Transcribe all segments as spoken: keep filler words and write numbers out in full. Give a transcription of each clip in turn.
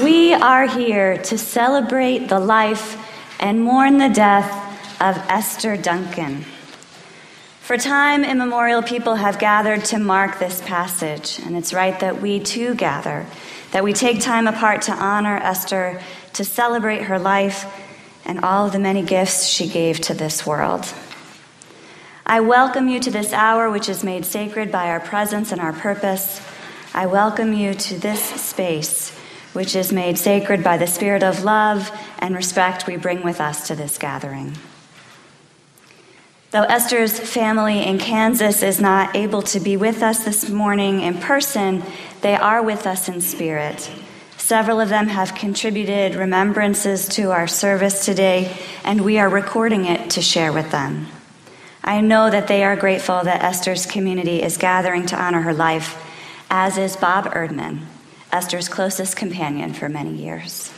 We are here to celebrate the life and mourn the death of Esther Duncan. For time immemorial, people have gathered to mark this passage, and it's right that we too gather, that we take time apart to honor Esther, to celebrate her life and all of the many gifts she gave to this world. I welcome you to this hour, which is made sacred by our presence and our purpose. I welcome you to this space, which is made sacred by the spirit of love and respect we bring with us to this gathering. Though Esther's family in Kansas is not able to be with us this morning in person, they are with us in spirit. Several of them have contributed remembrances to our service today, and we are recording it to share with them. I know that they are grateful that Esther's community is gathering to honor her life, as is Bob Erdman, Esther's closest companion for many years.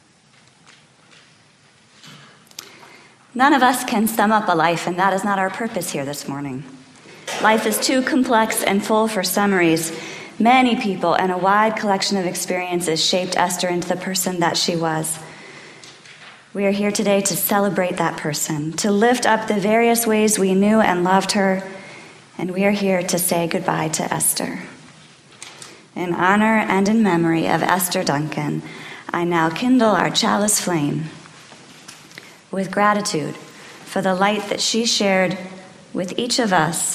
None of us can sum up a life, and that is not our purpose here this morning. Life is too complex and full for summaries. Many people and a wide collection of experiences shaped Esther into the person that she was. We are here today to celebrate that person, to lift up the various ways we knew and loved her, and we are here to say goodbye to Esther. In honor and in memory of Esther Duncan, I now kindle our chalice flame with gratitude for the light that she shared with each of us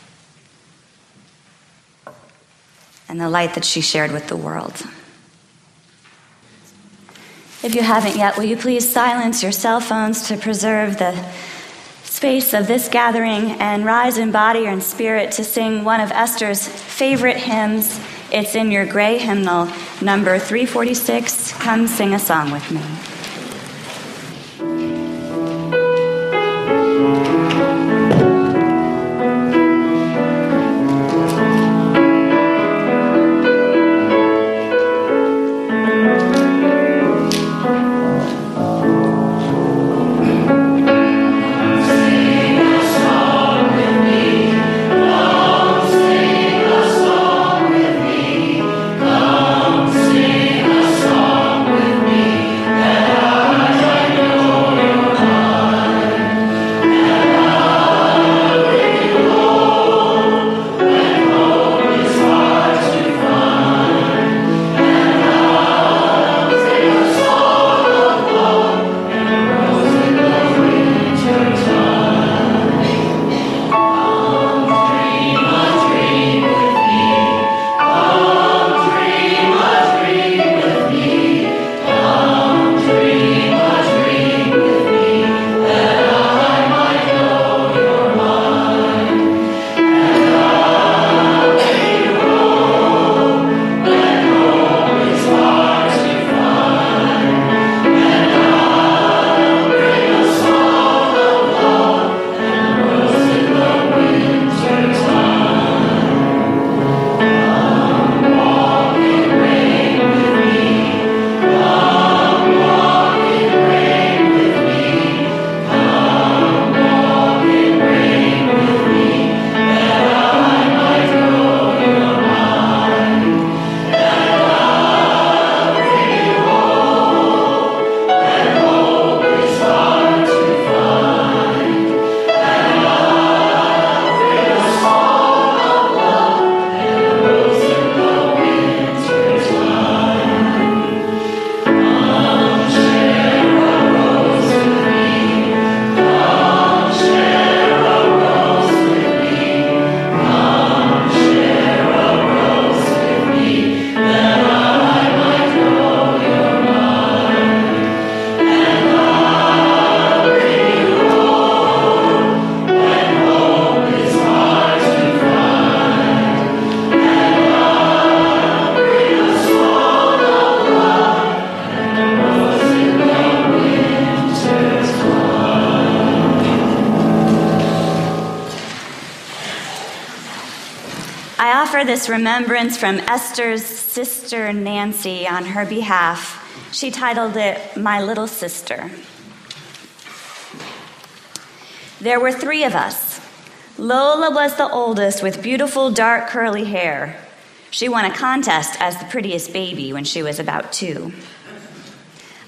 and the light that she shared with the world. If you haven't yet, will you please silence your cell phones to preserve the space of this gathering and rise in body or in spirit to sing one of Esther's favorite hymns. It's in your gray hymnal, number three forty-six. Come sing a song with me. This remembrance from Esther's sister Nancy on her behalf. She titled it, My Little Sister. There were three of us. Lola was the oldest with beautiful dark curly hair. She won a contest as the prettiest baby when she was about two.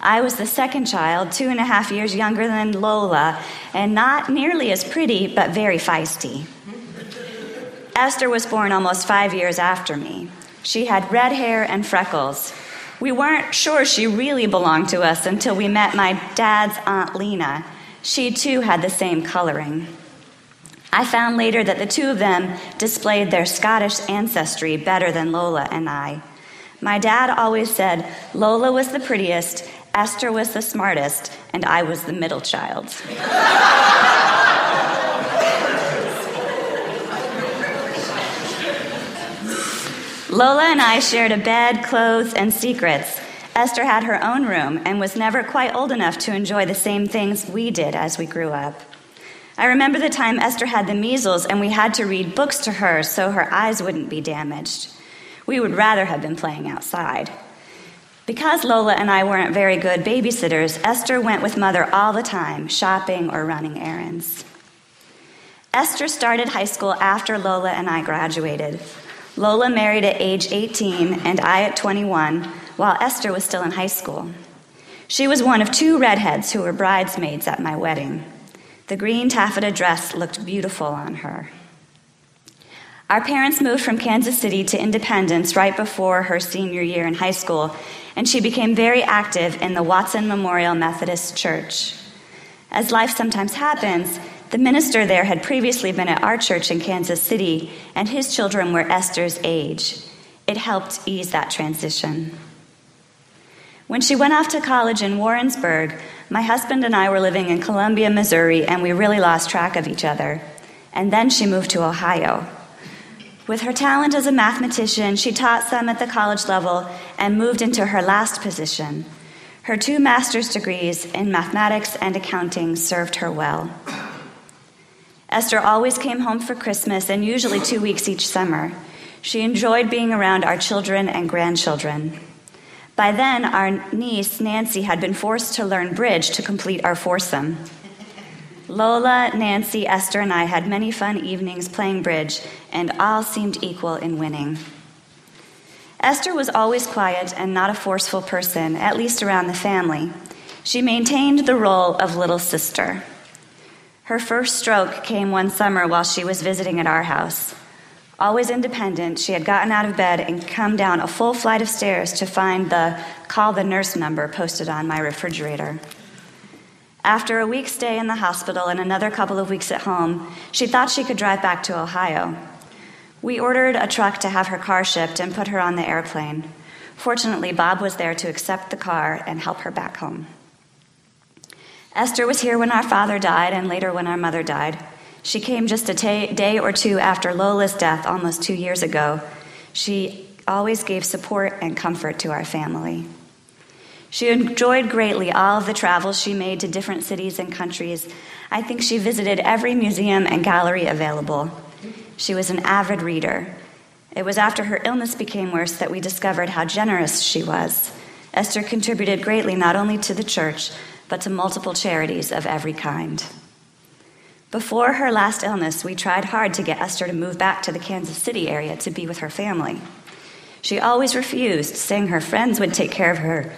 I was the second child, two and a half years younger than Lola, and not nearly as pretty, but very feisty. Esther was born almost five years after me. She had red hair and freckles. We weren't sure she really belonged to us until we met my dad's Aunt Lena. She too had the same coloring. I found later that the two of them displayed their Scottish ancestry better than Lola and I. My dad always said Lola was the prettiest, Esther was the smartest, and I was the middle child. Lola and I shared a bed, clothes, and secrets. Esther had her own room and was never quite old enough to enjoy the same things we did as we grew up. I remember the time Esther had the measles and we had to read books to her so her eyes wouldn't be damaged. We would rather have been playing outside. Because Lola and I weren't very good babysitters, Esther went with Mother all the time, shopping or running errands. Esther started high school after Lola and I graduated. Lola married at age eighteen and I at twenty-one, while Esther was still in high school. She was one of two redheads who were bridesmaids at my wedding. The green taffeta dress looked beautiful on her. Our parents moved from Kansas City to Independence right before her senior year in high school, and she became very active in the Watson Memorial Methodist Church. As life sometimes happens, the minister there had previously been at our church in Kansas City, and his children were Esther's age. It helped ease that transition. When she went off to college in Warrensburg, my husband and I were living in Columbia, Missouri, and we really lost track of each other. And then she moved to Ohio. With her talent as a mathematician, she taught some at the college level and moved into her last position. Her two master's degrees in mathematics and accounting served her well. Esther always came home for Christmas and usually two weeks each summer. She enjoyed being around our children and grandchildren. By then, our niece, Nancy, had been forced to learn bridge to complete our foursome. Lola, Nancy, Esther, and I had many fun evenings playing bridge, and all seemed equal in winning. Esther was always quiet and not a forceful person, at least around the family. She maintained the role of little sister. Her first stroke came one summer while she was visiting at our house. Always independent, she had gotten out of bed and come down a full flight of stairs to find the call the nurse number posted on my refrigerator. After a week's stay in the hospital and another couple of weeks at home, she thought she could drive back to Ohio. We ordered a truck to have her car shipped and put her on the airplane. Fortunately, Bob was there to accept the car and help her back home. Esther was here when our father died and later when our mother died. She came just a ta- day or two after Lola's death almost two years ago. She always gave support and comfort to our family. She enjoyed greatly all of the travels she made to different cities and countries. I think she visited every museum and gallery available. She was an avid reader. It was after her illness became worse that we discovered how generous she was. Esther contributed greatly not only to the church, but to multiple charities of every kind. Before her last illness, we tried hard to get Esther to move back to the Kansas City area to be with her family. She always refused, saying her friends would take care of her.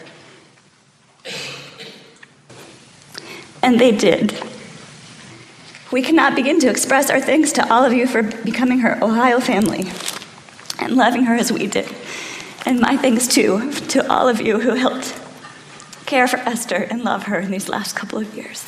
And they did. We cannot begin to express our thanks to all of you for becoming her Ohio family and loving her as we did. And my thanks, too, to all of you who helped care for Esther and love her in these last couple of years.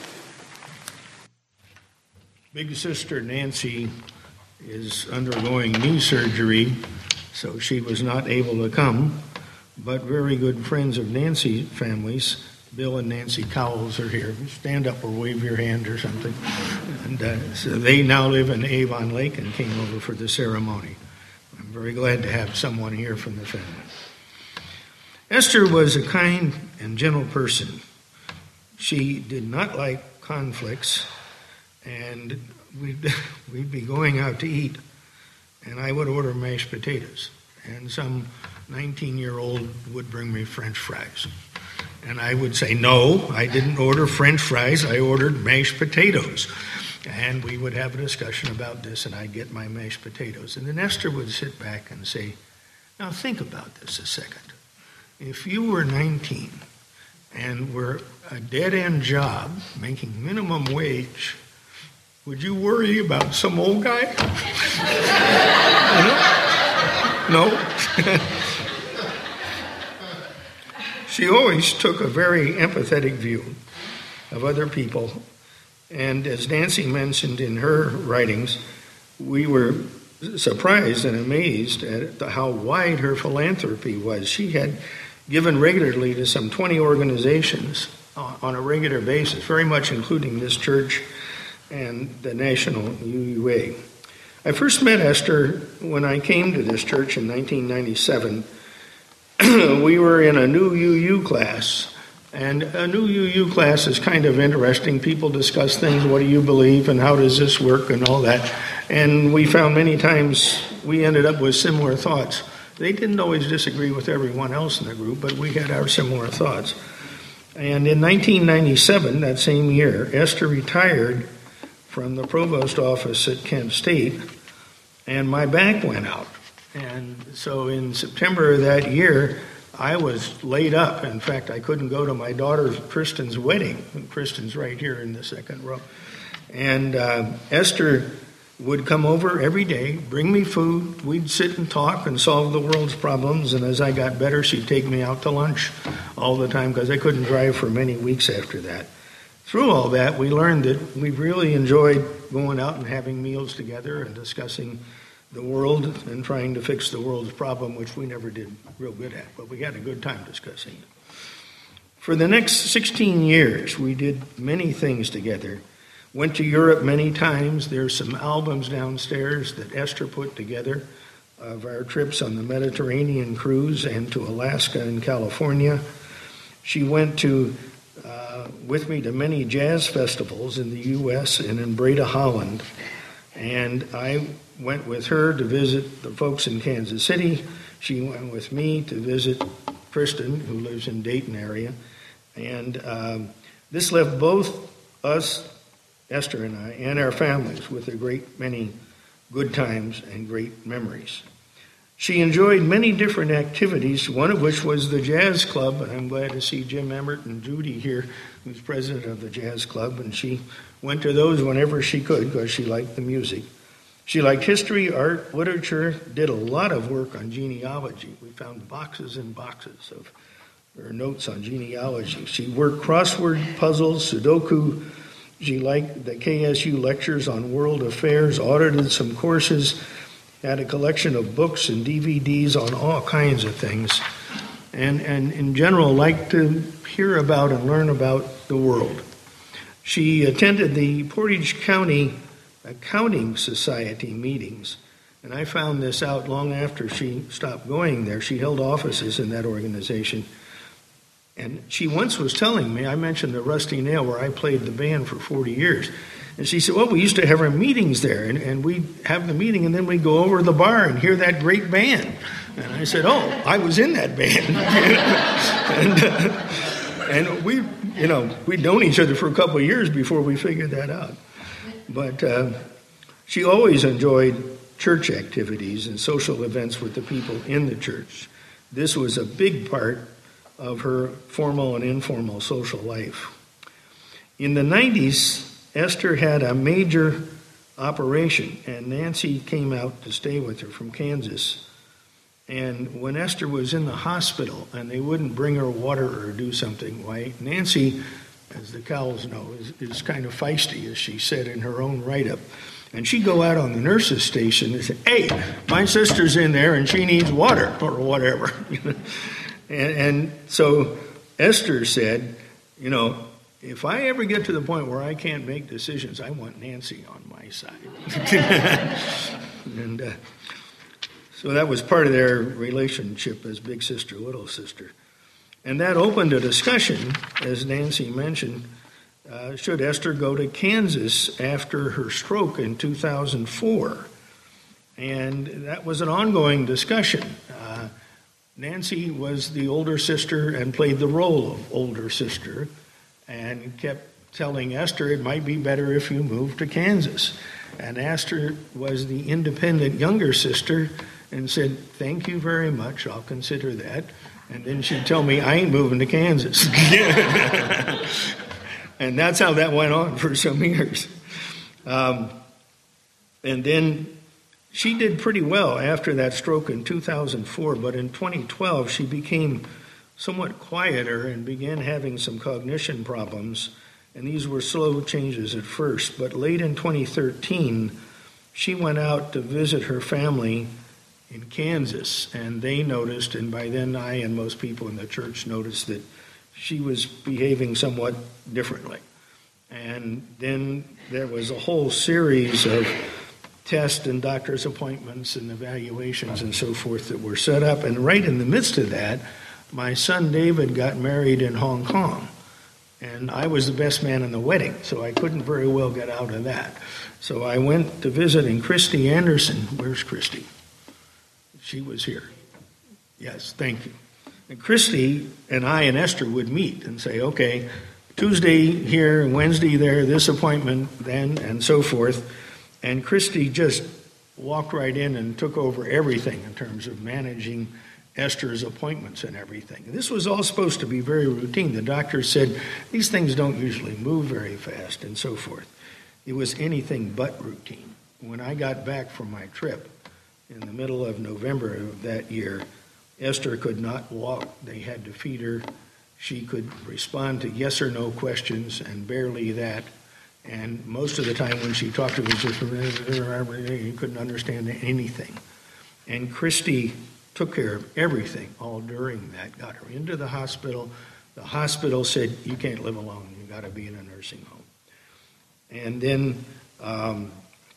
Big sister Nancy is undergoing knee surgery, so she was not able to come, but very good friends of Nancy's families, Bill and Nancy Cowles, are here. Stand up or wave your hand or something. And uh, so they now live in Avon Lake and came over for the ceremony. I'm very glad to have someone here from the family. Esther was a kind and gentle person. She did not like conflicts, and we'd, we'd be going out to eat, and I would order mashed potatoes, and some nineteen-year-old would bring me French fries. And I would say, no, I didn't order French fries, I ordered mashed potatoes. And we would have a discussion about this, and I'd get my mashed potatoes. And then Esther would sit back and say, now think about this a second. If you were nineteen and were a dead-end job, making minimum wage, would you worry about some old guy? No? No? She always took a very empathetic view of other people, and as Nancy mentioned in her writings, we were surprised and amazed at how wide her philanthropy was. She had given regularly to some twenty organizations on a regular basis, very much including this church and the National U U A. I first met Esther when I came to this church in nineteen ninety-seven. We were in a new U U class, and a new U U class is kind of interesting. People discuss things, what do you believe, and how does this work, and all that. And we found many times we ended up with similar thoughts. They didn't always disagree with everyone else in the group, but we had our similar thoughts. And in nineteen ninety-seven, that same year, Esther retired from the provost office at Kent State, and my back went out. And so in September of that year, I was laid up. In fact, I couldn't go to my daughter Kristen's wedding. Kristen's right here in the second row. And uh, Esther would come over every day, bring me food. We'd sit and talk and solve the world's problems. And as I got better, she'd take me out to lunch all the time because I couldn't drive for many weeks after that. Through all that, we learned that we really enjoyed going out and having meals together and discussing the world and trying to fix the world's problem, which we never did real good at, but we had a good time discussing it. For the next sixteen years, we did many things together. Went to Europe many times. There's some albums downstairs that Esther put together of our trips on the Mediterranean cruise and to Alaska and California. She went to uh, with me to many jazz festivals in the U S and in Breda, Holland. And I went with her to visit the folks in Kansas City. She went with me to visit Kristen, who lives in Dayton area. And um, this left both us, Esther and I, and our families with a great many good times and great memories. She enjoyed many different activities, one of which was the Jazz Club. And I'm glad to see Jim Emmert and Judy here, who's president of the Jazz Club. And she went to those whenever she could because she liked the music. She liked history, art, literature, did a lot of work on genealogy. We found boxes and boxes of her notes on genealogy. She worked crossword puzzles, Sudoku. She liked the K S U lectures on world affairs, audited some courses, had a collection of books and D V Ds on all kinds of things, and, and in general liked to hear about and learn about the world. She attended the Portage County Accounting Society meetings, and I found this out long after she stopped going there. She held offices in that organization, and she once was telling me, I mentioned the Rusty Nail where I played the band for forty years, and she said, well, we used to have our meetings there, and, and we'd have the meeting, and then we'd go over to the bar and hear that great band. And I said, oh, I was in that band. and, uh, and we, you know, we'd known each other for a couple of years before we figured that out. But uh, she always enjoyed church activities and social events with the people in the church. This was a big part of her formal and informal social life. In the nineties, Esther had a major operation, and Nancy came out to stay with her from Kansas. And when Esther was in the hospital and they wouldn't bring her water or do something, why, Nancy, as the Cowles know, is, is kind of feisty, as she said in her own write-up. And she'd go out on the nurse's station and say, hey, my sister's in there and she needs water, or whatever. and, and so Esther said, you know, if I ever get to the point where I can't make decisions, I want Nancy on my side. and uh, so that was part of their relationship as big sister, little sister. And that opened a discussion, as Nancy mentioned, uh, should Esther go to Kansas after her stroke in two thousand four? And that was an ongoing discussion. Uh, Nancy was the older sister and played the role of older sister and kept telling Esther it might be better if you moved to Kansas. And Esther was the independent younger sister and said, thank you very much, I'll consider that. And then she'd tell me, I ain't moving to Kansas. And that's how that went on for some years. Um, and then she did pretty well after that stroke in two thousand four, but in twenty twelve she became somewhat quieter and began having some cognition problems. And these were slow changes at first, but late in twenty thirteen, she went out to visit her family in Kansas, and they noticed, and by then I and most people in the church noticed that she was behaving somewhat differently. And then there was a whole series of tests and doctor's appointments and evaluations and so forth that were set up. And right in the midst of that, my son David got married in Hong Kong. And I was the best man in the wedding, so I couldn't very well get out of that. So I went to visit, and Christy Anderson, where's Christy? She was here. Yes, thank you. And Christy and I and Esther would meet and say, okay, Tuesday here, Wednesday there, this appointment then, and so forth. And Christy just walked right in and took over everything in terms of managing Esther's appointments and everything. This was all supposed to be very routine. The doctor said, these things don't usually move very fast and so forth. It was anything but routine. When I got back from my trip in the middle of November of that year, Esther could not walk. They had to feed her. She could respond to yes or no questions, and barely that. And most of the time when she talked, it was just, you couldn't understand anything. And Christy took care of everything all during that, got her into the hospital. The hospital said, you can't live alone. You've got to be in a nursing home. And then um,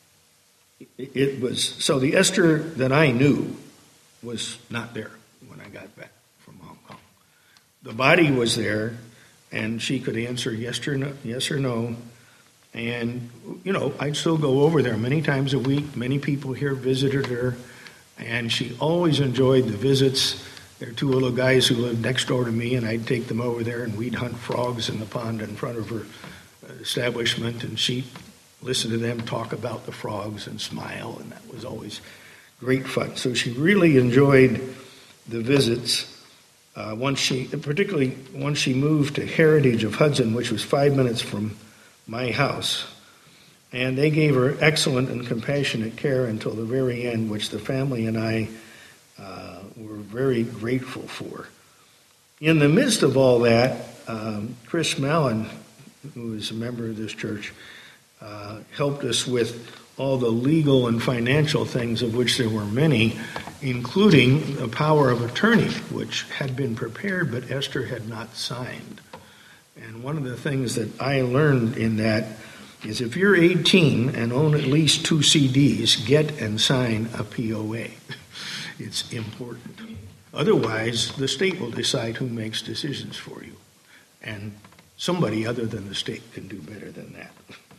it, it was, so the Esther that I knew was not there when I got back from Hong Kong. The body was there, and she could answer yes or no, yes or no. And, you know, I'd still go over there many times a week. Many people here visited her, and she always enjoyed the visits. There are two little guys who lived next door to me, and I'd take them over there, and we'd hunt frogs in the pond in front of her establishment, and she'd listen to them talk about the frogs and smile, and that was always great fun. So she really enjoyed the visits. Uh, once she, particularly once she moved to Heritage of Hudson, which was five minutes from my house, and they gave her excellent and compassionate care until the very end, which the family and I uh, were very grateful for. In the midst of all that, um, Chris Mallon, who is a member of this church, uh, helped us with all the legal and financial things, of which there were many, including the power of attorney, which had been prepared but Esther had not signed. And one of the things that I learned in that is if you're eighteen and own at least two C Ds, get and sign a P O A. It's important. Otherwise, the state will decide who makes decisions for you. And somebody other than the state can do better than that.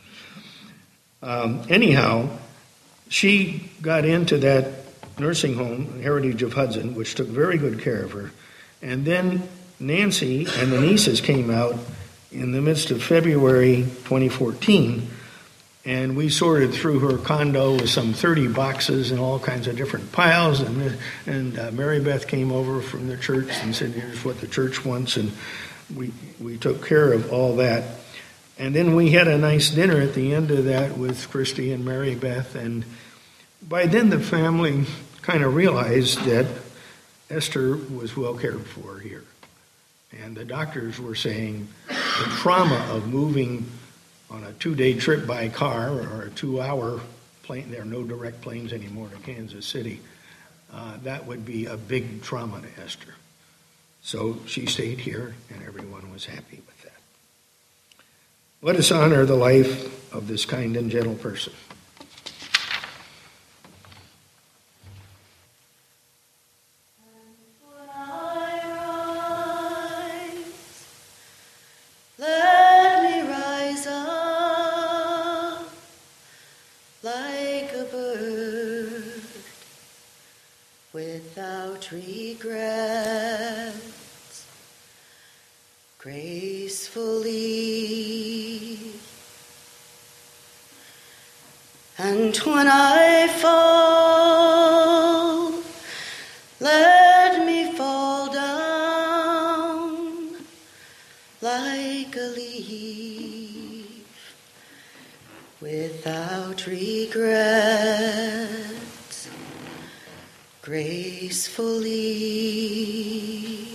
Um, anyhow, she got into that nursing home, Heritage of Hudson, which took very good care of her. And then Nancy and the nieces came out in the midst of February twenty fourteen, and we sorted through her condo with some thirty boxes and all kinds of different piles, and and uh, Mary Beth came over from the church and said, here's what the church wants, and we we took care of all that. And then we had a nice dinner at the end of that with Christy and Mary Beth, and by then the family kind of realized that Esther was well cared for here. And the doctors were saying the trauma of moving on a two-day trip by car or a two-hour plane, there are no direct planes anymore to Kansas City, uh, that would be a big trauma to Esther. So she stayed here, and everyone was happy with that. Let us honor the life of this kind and gentle person. Without regrets, gracefully, and when I fall, let me fall down without regrets, gracefully.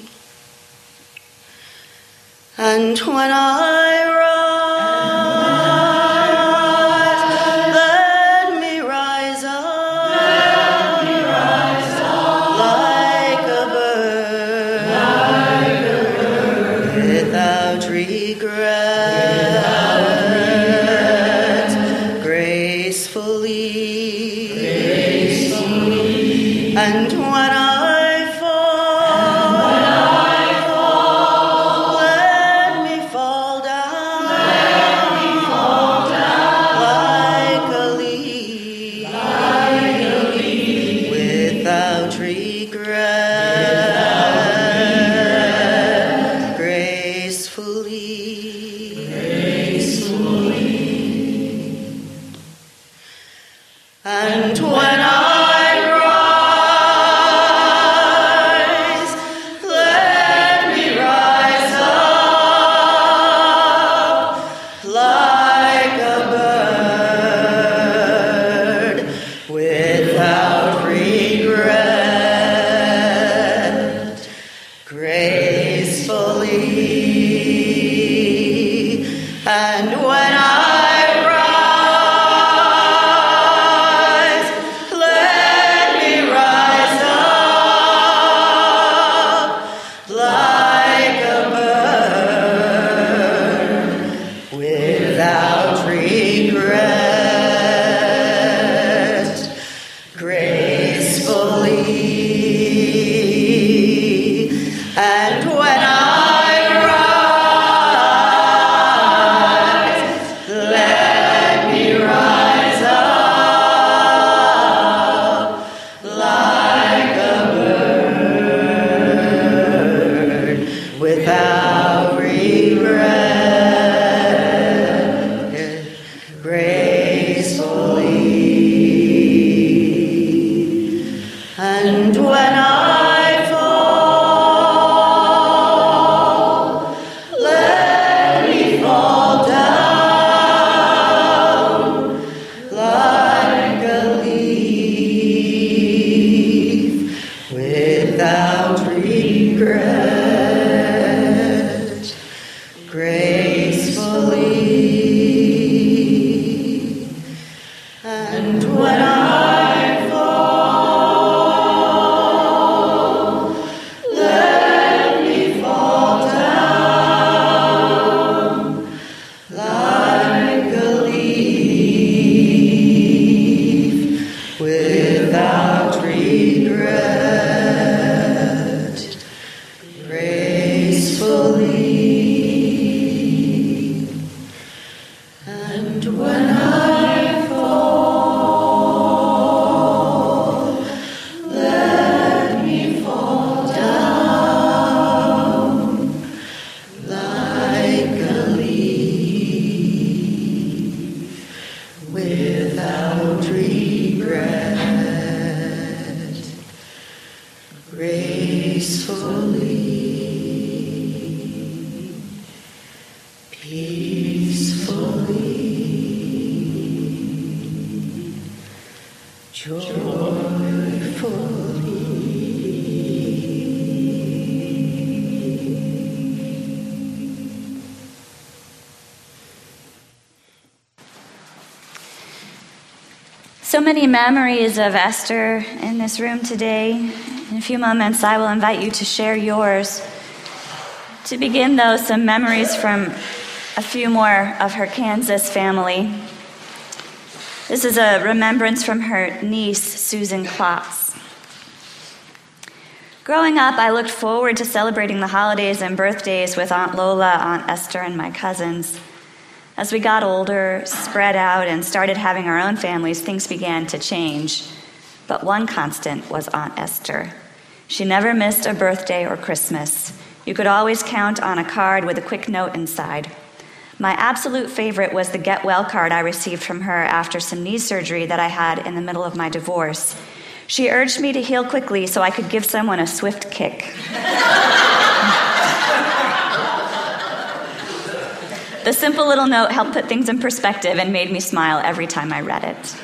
And when I rise, let me rise up, let me rise up like a bird, like a bird, without regrets, gracefully, gracefully. And when I so many memories of Esther in this room today. In a few moments, I will invite you to share yours. To begin, though, some memories from a few more of her Kansas family. This is a remembrance from her niece, Susan Klotz. Growing up, I looked forward to celebrating the holidays and birthdays with Aunt Lola, Aunt Esther, and my cousins. As we got older, spread out, and started having our own families, things began to change. But one constant was Aunt Esther. She never missed a birthday or Christmas. You could always count on a card with a quick note inside. My absolute favorite was the get well card I received from her after some knee surgery that I had in the middle of my divorce. She urged me to heal quickly so I could give someone a swift kick. The simple little note helped put things in perspective and made me smile every time I read it.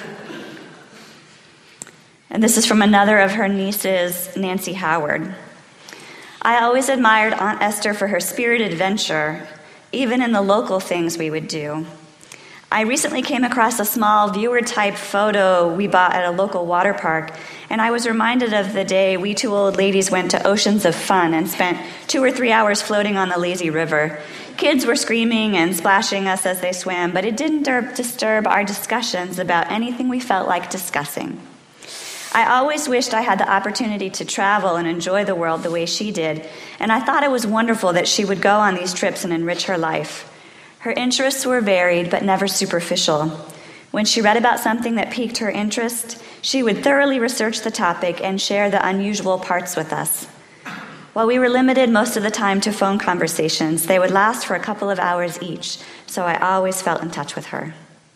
And this is from another of her nieces, Nancy Howard. I always admired Aunt Esther for her spirited adventure, even in the local things we would do. I recently came across a small viewer-type photo we bought at a local water park, and I was reminded of the day we two old ladies went to Oceans of Fun and spent two or three hours floating on the lazy river. Kids were screaming and splashing us as they swam, but it didn't disturb our discussions about anything we felt like discussing. I always wished I had the opportunity to travel and enjoy the world the way she did, and I thought it was wonderful that she would go on these trips and enrich her life. Her interests were varied, but never superficial. When she read about something that piqued her interest, she would thoroughly research the topic and share the unusual parts with us. While we were limited most of the time to phone conversations, they would last for a couple of hours each, so I always felt in touch with her.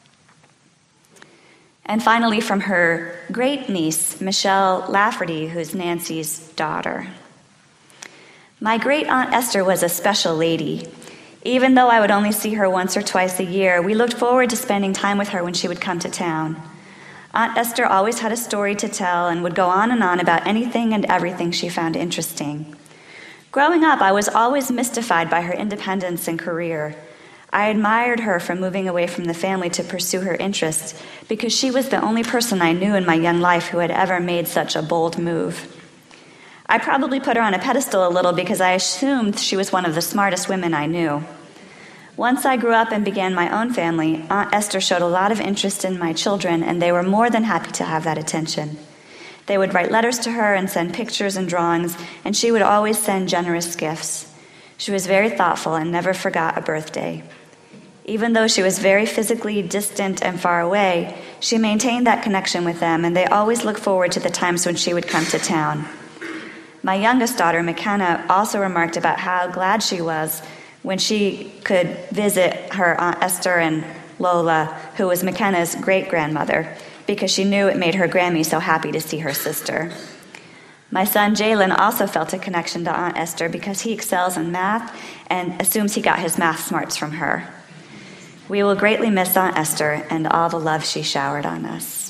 And finally, from her great niece, Michelle Lafferty, who's Nancy's daughter. My great Aunt Esther was a special lady. Even though I would only see her once or twice a year, we looked forward to spending time with her when she would come to town. Aunt Esther always had a story to tell and would go on and on about anything and everything she found interesting. Growing up, I was always mystified by her independence and career. I admired her for moving away from the family to pursue her interests because she was the only person I knew in my young life who had ever made such a bold move. I probably put her on a pedestal a little because I assumed she was one of the smartest women I knew. Once I grew up and began my own family, Aunt Esther showed a lot of interest in my children, and they were more than happy to have that attention. They would write letters to her and send pictures and drawings, and she would always send generous gifts. She was very thoughtful and never forgot a birthday. Even though she was very physically distant and far away, she maintained that connection with them, and they always looked forward to the times when she would come to town. My youngest daughter, McKenna, also remarked about how glad she was when she could visit her Aunt Esther and Lola, who was McKenna's great-grandmother, because she knew it made her Grammy so happy to see her sister. My son, Jalen, also felt a connection to Aunt Esther because he excels in math and assumes he got his math smarts from her. We will greatly miss Aunt Esther and all the love she showered on us.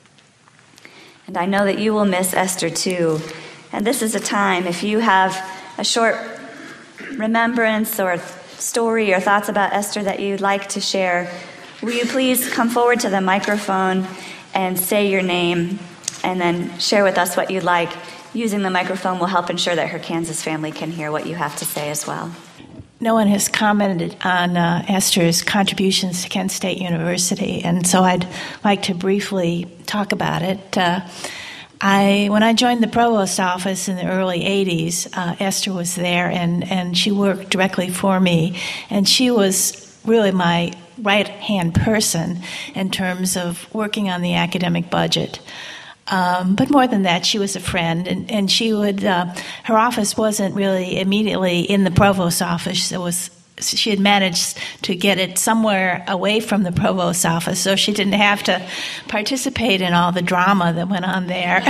And I know that you will miss Esther too. And this is a time, if you have a short remembrance or story or thoughts about Esther that you'd like to share, will you please come forward to the microphone and say your name and then share with us what you'd like. Using the microphone will help ensure that her Kansas family can hear what you have to say as well. No one has commented on uh, Esther's contributions to Kent State University, and so I'd like to briefly talk about it. Uh, I, when I joined the provost office in the early eighties, uh, Esther was there, and, and she worked directly for me, and she was really my right-hand person in terms of working on the academic budget. Um, but more than that, she was a friend, and, and she would, uh, her office wasn't really immediately in the provost's office. It was, she had managed to get it somewhere away from the provost's office, so she didn't have to participate in all the drama that went on there.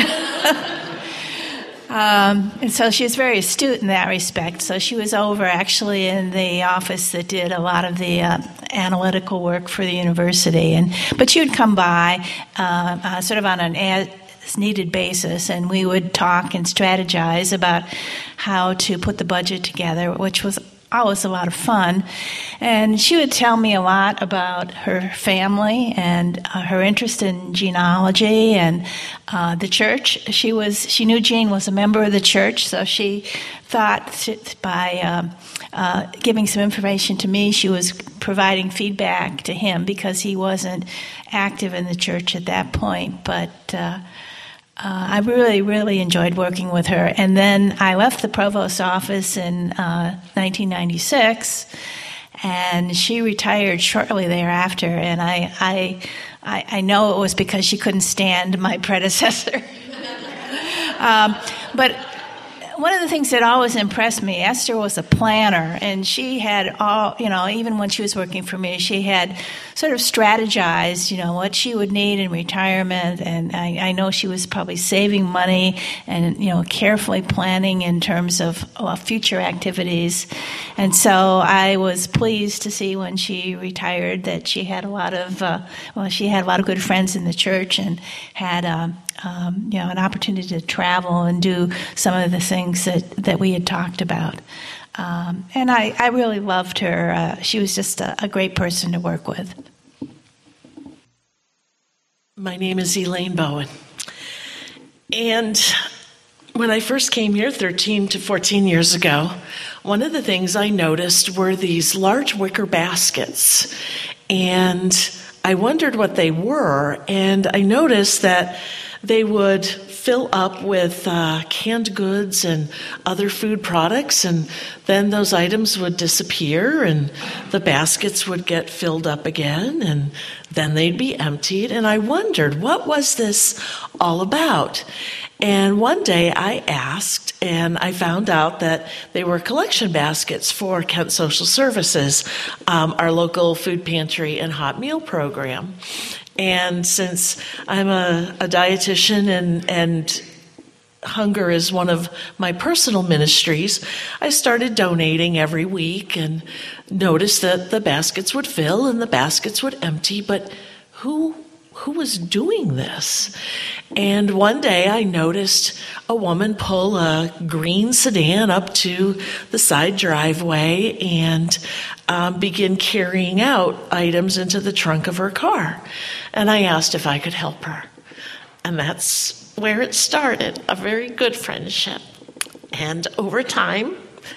um, and so she was very astute in that respect. So she was over actually in the office that did a lot of the uh, analytical work for the university. And but she would come by uh, uh, sort of on an ad, needed basis, and we would talk and strategize about how to put the budget together, which was always a lot of fun. And she would tell me a lot about her family and uh, her interest in genealogy and uh, the church. She was she knew Gene was a member of the church, so she thought by um, uh, giving some information to me, she was providing feedback to him because he wasn't active in the church at that point. But uh, Uh, I really, really enjoyed working with her. And then I left the provost's office in uh, nineteen ninety-six, and she retired shortly thereafter. And I, I, I, I know it was because she couldn't stand my predecessor. um, but one of the things that always impressed me, Esther was a planner, and she had all, you know, even when she was working for me, she had sort of strategized, you know, what she would need in retirement, and I, I know she was probably saving money and, you know, carefully planning in terms of uh, future activities. And so I was pleased to see when she retired that she had a lot of, uh, well, she had a lot of good friends in the church and had, um, um, you know, an opportunity to travel and do some of the things that, that we had talked about. Um, and I, I really loved her. Uh, she was just a, a great person to work with. My name is Elaine Bowen. And when I first came here thirteen to fourteen years ago, one of the things I noticed were these large wicker baskets. And I wondered what they were, and I noticed that they would fill up with uh, canned goods and other food products, and then those items would disappear, and the baskets would get filled up again, and then they'd be emptied. And I wondered, what was this all about? And one day I asked, and I found out that they were collection baskets for Kent Social Services, um, our local food pantry and hot meal program. And since I'm a, a dietitian and, and hunger is one of my personal ministries, I started donating every week and noticed that the baskets would fill and the baskets would empty, but who who was doing this? And one day I noticed a woman pull a green sedan up to the side driveway and um, begin carrying out items into the trunk of her car. And I asked if I could help her. And that's where it started, a very good friendship. And over time,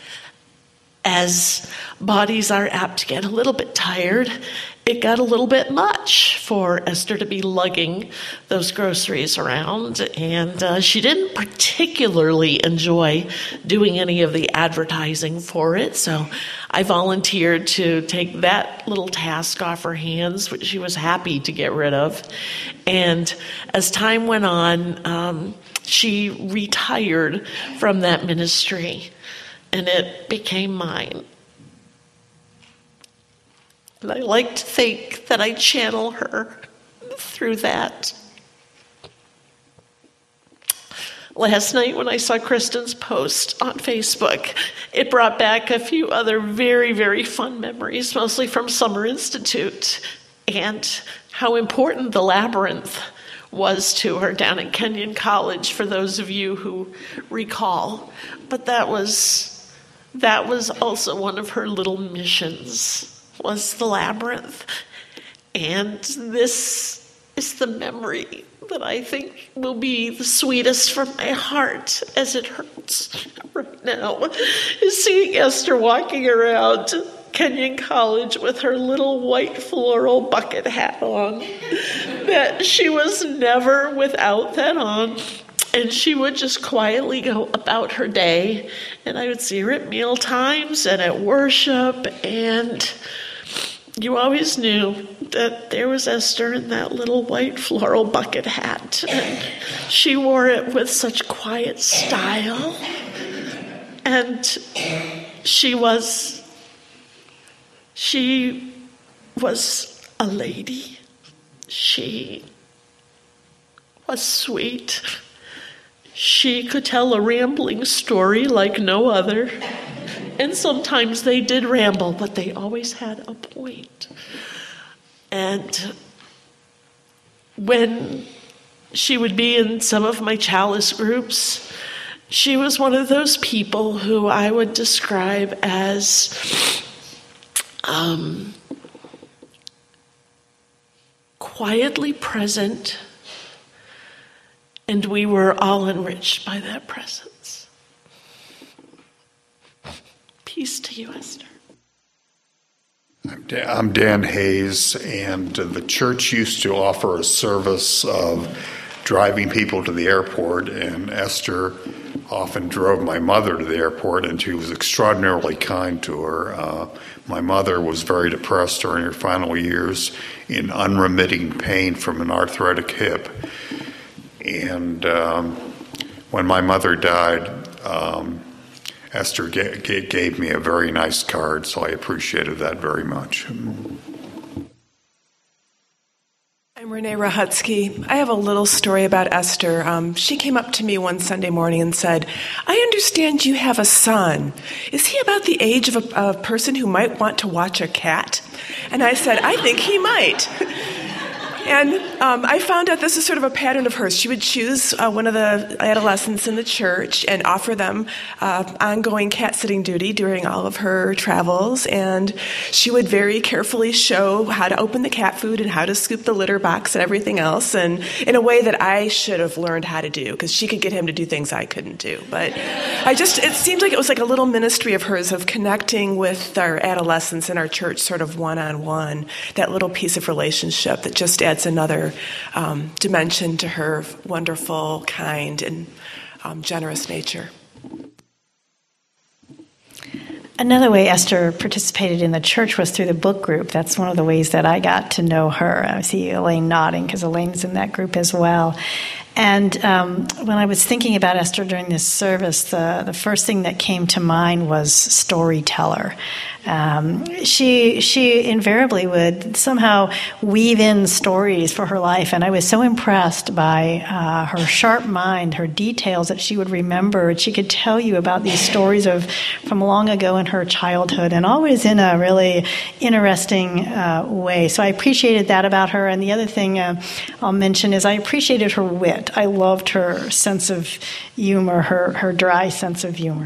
as bodies are apt to get a little bit tired, it got a little bit much for Esther to be lugging those groceries around, and uh, she didn't particularly enjoy doing any of the advertising for it, so I volunteered to take that little task off her hands, which she was happy to get rid of. And as time went on, um, she retired from that ministry, and it became mine. And I like to think that I channel her through that. Last night when I saw Kristen's post on Facebook, it brought back a few other very, very fun memories, mostly from Summer Institute, and how important the labyrinth was to her down at Kenyon College, for those of you who recall. But that was, that was also one of her little missions, was the labyrinth. And this is the memory that I think will be the sweetest from my heart, as it hurts right now, is seeing Esther walking around Kenyon College with her little white floral bucket hat on. That she was never without that on. And she would just quietly go about her day. And I would see her at meal times and at worship, and you always knew that there was Esther in that little white floral bucket hat. And she wore it with such quiet style. And she was, she was a lady. She was sweet. She could tell a rambling story like no other. And sometimes they did ramble, but they always had a point. And when she would be in some of my chalice groups, she was one of those people who I would describe as um, quietly present, and we were all enriched by that presence. Peace to you, Esther. I'm Dan, I'm Dan Hayes, and the church used to offer a service of driving people to the airport, and Esther often drove my mother to the airport, and she was extraordinarily kind to her. Uh, my mother was very depressed during her final years, in unremitting pain from an arthritic hip. And um, when my mother died, um, Esther ga- ga- gave me a very nice card, so I appreciated that very much. I'm Renee Rahutsky. I have a little story about Esther. Um, she came up to me one Sunday morning and said, I understand you have a son. Is he about the age of a, a person who might want to watch a cat? And I said, I think he might. And um, I found out this is sort of a pattern of hers. She would choose uh, one of the adolescents in the church and offer them uh, ongoing cat sitting duty during all of her travels. And she would very carefully show how to open the cat food and how to scoop the litter box and everything else, and in a way that I should have learned how to do, because she could get him to do things I couldn't do. But I just, it seemed like it was like a little ministry of hers of connecting with our adolescents in our church sort of one-on-one, that little piece of relationship that just adds another um, dimension to her wonderful, kind, and um, generous nature. Another way Esther participated in the church was through the book group. That's one of the ways that I got to know her. I see Elaine nodding because Elaine's in that group as well. And um, when I was thinking about Esther during this service, the, the first thing that came to mind was storyteller. Um, she she invariably would somehow weave in stories for her life, and I was so impressed by uh, her sharp mind, her details that she would remember. She could tell you about these stories of from long ago in her childhood, and always in a really interesting uh, way. So I appreciated that about her. And the other thing uh, I'll mention is I appreciated her wit. I loved her sense of humor, her her dry sense of humor.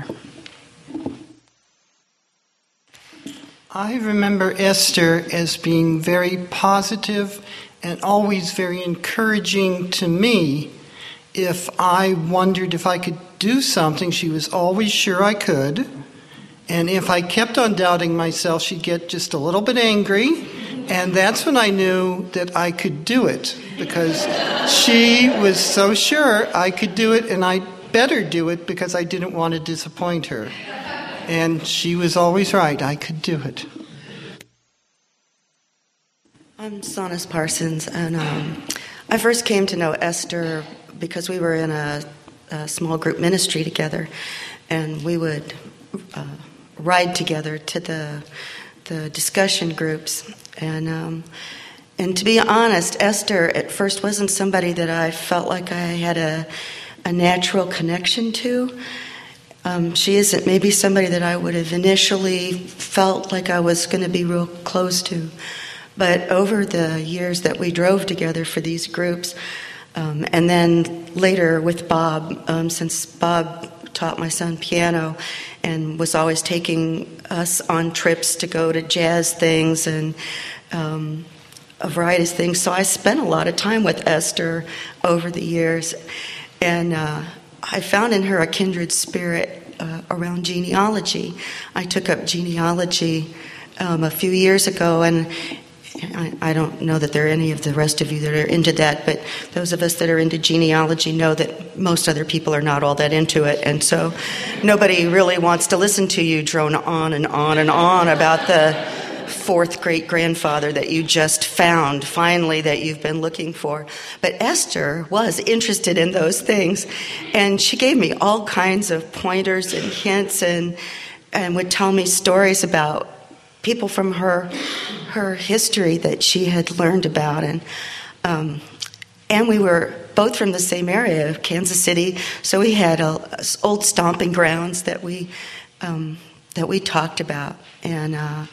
I remember Esther as being very positive and always very encouraging to me. If I wondered if I could do something, she was always sure I could. And if I kept on doubting myself, she'd get just a little bit angry. And that's when I knew that I could do it, because she was so sure I could do it, and I better do it because I didn't want to disappoint her. And she was always right. I could do it. I'm Sonis Parsons, and um, I first came to know Esther because we were in a, a small group ministry together, and we would uh, ride together to the the discussion groups. And um, and to be honest, Esther at first wasn't somebody that I felt like I had a a natural connection to. Um, she isn't maybe somebody that I would have initially felt like I was going to be real close to. But over the years that we drove together for these groups, um, and then later with Bob, um, since Bob taught my son piano and was always taking us on trips to go to jazz things and um, a variety of things. So I spent a lot of time with Esther over the years. And uh, I found in her a kindred spirit uh, around genealogy. I took up genealogy um, a few years ago, and I, I don't know that there are any of the rest of you that are into that, but those of us that are into genealogy know that most other people are not all that into it, and so nobody really wants to listen to you drone on and on and on about the fourth great-grandfather that you just found, finally, that you've been looking for. But Esther was interested in those things, and she gave me all kinds of pointers and hints, and and would tell me stories about people from her her history that she had learned about. And um, and we were both from the same area of Kansas City, so we had a, a old stomping grounds that we um, that we talked about. And uh,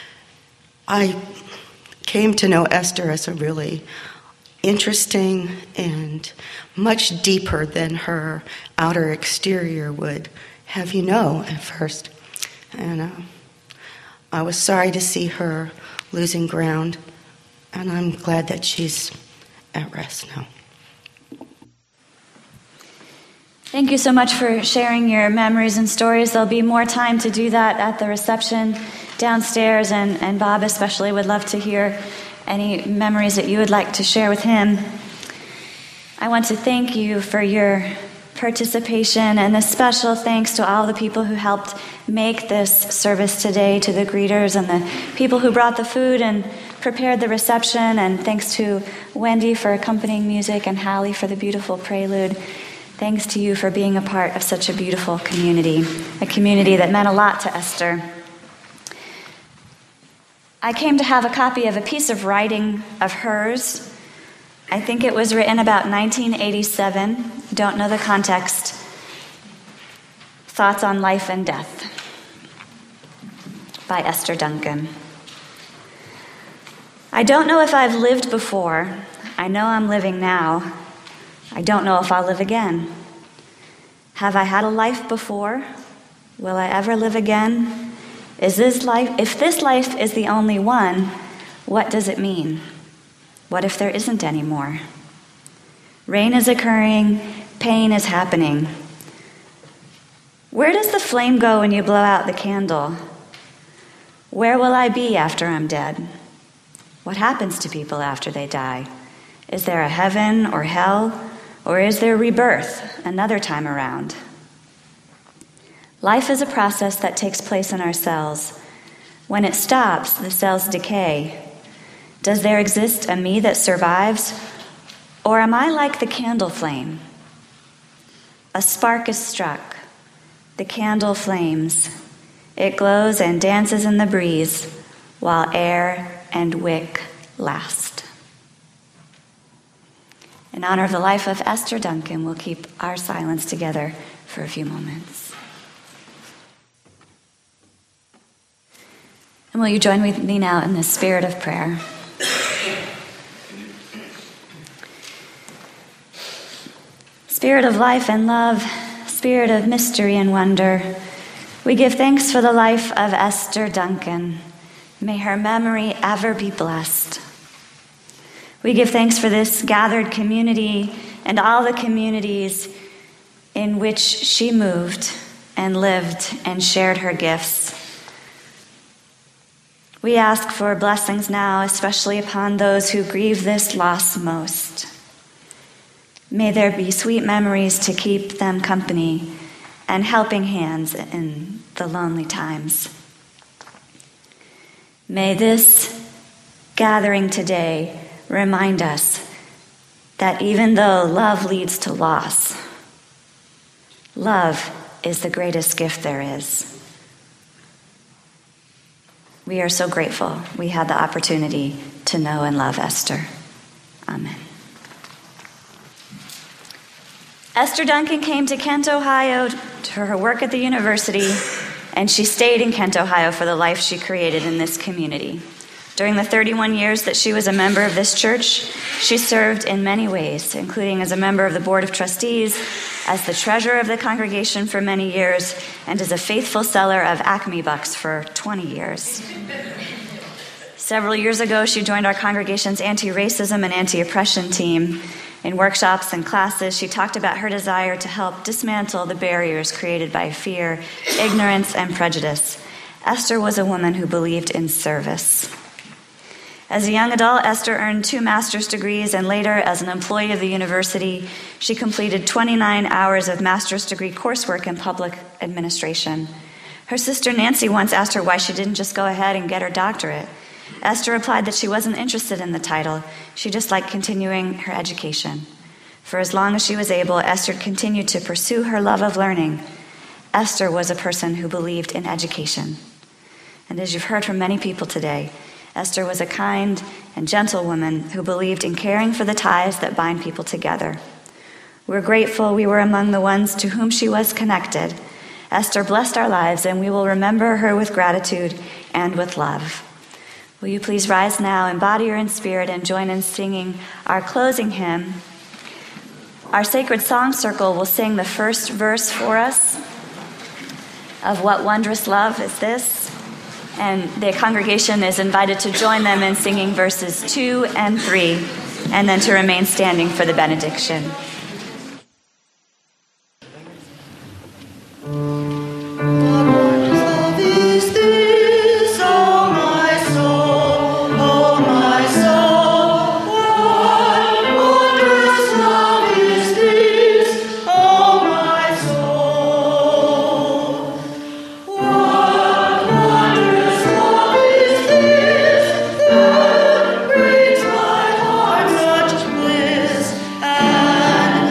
I came to know Esther as a really interesting and much deeper than her outer exterior would have you know at first. And uh, I was sorry to see her losing ground, and I'm glad that she's at rest now. Thank you so much for sharing your memories and stories. There'll be more time to do that at the reception downstairs, and, and Bob especially would love to hear any memories that you would like to share with him. I want to thank you for your participation, and a special thanks to all the people who helped make this service today, to the greeters and the people who brought the food and prepared the reception, and thanks to Wendy for accompanying music and Hallie for the beautiful prelude. Thanks to you for being a part of such a beautiful community, a community that meant a lot to Esther. I came to have a copy of a piece of writing of hers. I think it was written about nineteen eighty-seven. Don't know the context. Thoughts on Life and Death by Esther Duncan. I don't know if I've lived before. I know I'm living now. I don't know if I'll live again. Have I had a life before? Will I ever live again? Is this life, if this life is the only one, what does it mean? What if there isn't any more? Rain is occurring, pain is happening. Where does the flame go when you blow out the candle? Where will I be after I'm dead? What happens to people after they die? Is there a heaven or hell, or is there rebirth another time around? Life is a process that takes place in our cells. When it stops, the cells decay. Does there exist a me that survives, or am I like the candle flame? A spark is struck. The candle flames. It glows and dances in the breeze, while air and wick last. In honor of the life of Esther Duncan, we'll keep our silence together for a few moments. And will you join with me now in the spirit of prayer? Spirit of life and love, spirit of mystery and wonder, we give thanks for the life of Esther Duncan. May her memory ever be blessed. We give thanks for this gathered community and all the communities in which she moved and lived and shared her gifts. We ask for blessings now, especially upon those who grieve this loss most. May there be sweet memories to keep them company and helping hands in the lonely times. May this gathering today remind us that even though love leads to loss, love is the greatest gift there is. We are so grateful we had the opportunity to know and love Esther. Amen. Esther Duncan came to Kent, Ohio to her work at the university, and she stayed in Kent, Ohio for the life she created in this community. During the thirty-one years that she was a member of this church, she served in many ways, including as a member of the Board of Trustees, as the treasurer of the congregation for many years, and as a faithful seller of Acme bucks for twenty years. Several years ago, she joined our congregation's anti-racism and anti-oppression team. In workshops and classes, she talked about her desire to help dismantle the barriers created by fear, ignorance, and prejudice. Esther was a woman who believed in service. As a young adult, Esther earned two master's degrees, and later, as an employee of the university, she completed twenty-nine hours of master's degree coursework in public administration. Her sister Nancy once asked her why she didn't just go ahead and get her doctorate. Esther replied that she wasn't interested in the title. She just liked continuing her education. For as long as she was able, Esther continued to pursue her love of learning. Esther was a person who believed in education. And as you've heard from many people today, Esther was a kind and gentle woman who believed in caring for the ties that bind people together. We're grateful we were among the ones to whom she was connected. Esther blessed our lives, and we will remember her with gratitude and with love. Will you please rise now in body or in spirit and join in singing our closing hymn. Our Sacred Song Circle will sing the first verse for us of What Wondrous Love Is This? And the congregation is invited to join them in singing verses two and three, and then to remain standing for the benediction. And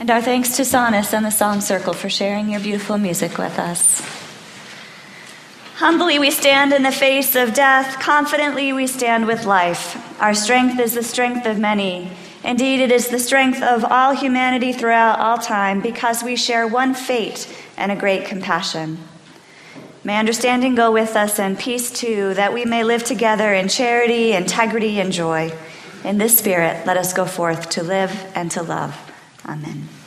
And our thanks to Sonus and the Song Circle for sharing your beautiful music with us. Humbly we stand in the face of death. Confidently we stand with life. Our strength is the strength of many. Indeed, it is the strength of all humanity throughout all time, because we share one fate and a great compassion. May understanding go with us, and peace too, that we may live together in charity, integrity, and joy. In this spirit, let us go forth to live and to love. Amen.